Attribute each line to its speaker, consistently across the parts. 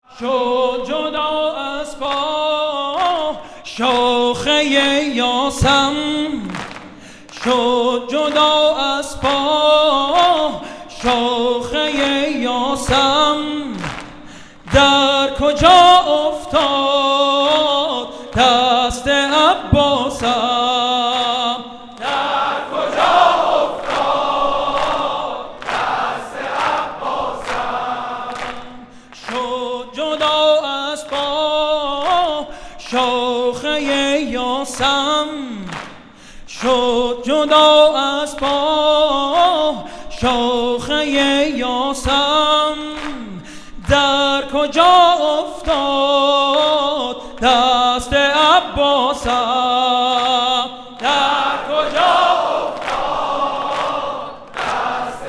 Speaker 1: شد جدا از پا شاخه یاسم، شد جدا از پا شاخه یاسم. در کجا افتاد دست عباسم؟ در کجا افتاد دست عباسم؟ شد جدا از پا شاخه یاسم، شد جدا از پا شاخه یاسم. در کجا افتاد دست عباسم؟ در کجا افتاد دست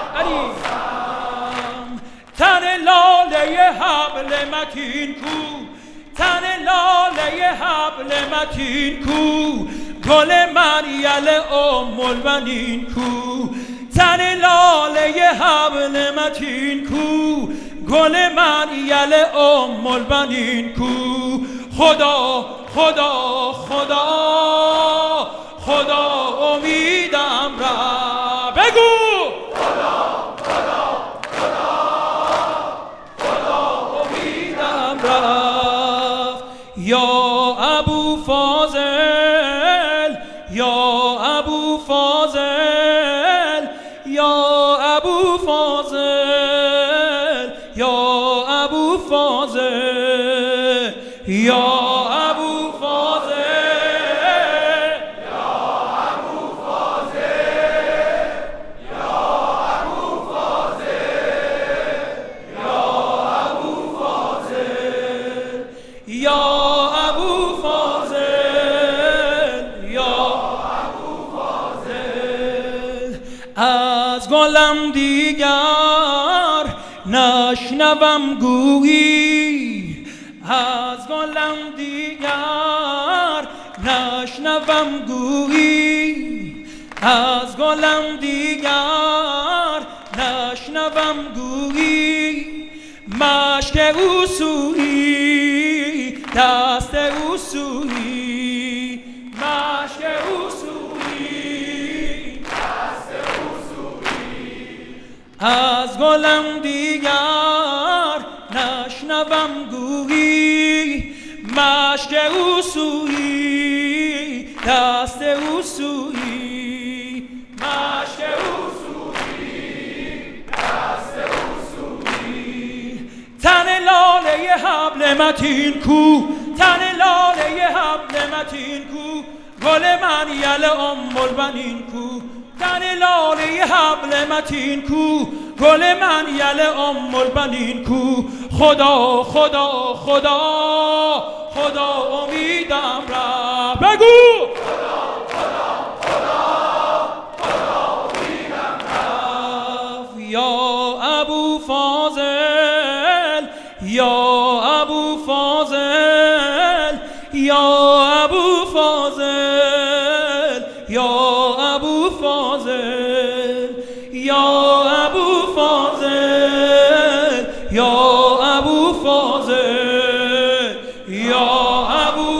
Speaker 1: عباسم؟ تن لاله حبل متین کو، تن لاله حبل متین کو، گل مریل ام البنین کو. تن لاله حبل متین کو، گل مریل ام البنین کو. خدا خدا خدا خدا امیدم را بگو. خدا خدا خدا خدا امیدم رفت. یا ابو فاضل، یا ابو فاضل، یا ابو فاضل، یا ابو فاضل، یا ابو فاضل، یا ابو فاضل، یا ابو فاضل، یا ابو فاضل، یا ابو فاضل، یا ابو فاضل. از گلم دیگر نشنوم گویی، از گلم دیگر نشنوم گویی، از گلم دیگر نشنوم گویی. مشک او سویی دست او سویی، مشک او سویی دست او سویی. از گلم دیگر نشنوم گویی، مشک او سویی دست او سویی، مشک او سویی دست او سویی. تن لاله حبل متین کو، تن لاله حبل متین کو، گل مریل ام البنین کو. تن لاله حبل متین کو، گل مریل ام البنین کو. خدا خدا خدا خدا امیدم را بگو. خدا خدا خدا خدا امیدم رفت. یا ابو فاضل، یا ابو فاضل، یا ابو فاضل، یا ابو فاضل، یا ابو فاضل، یا ابو فاضل، یا ابو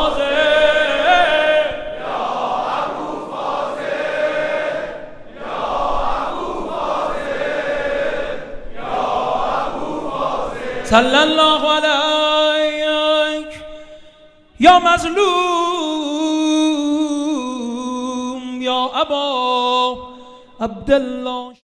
Speaker 1: فاضل، یا ابو فاضل، یا ابو فاضل، یا ابو فاضل. صلی الله علیک یا مظلوم یا ابا عبدالله.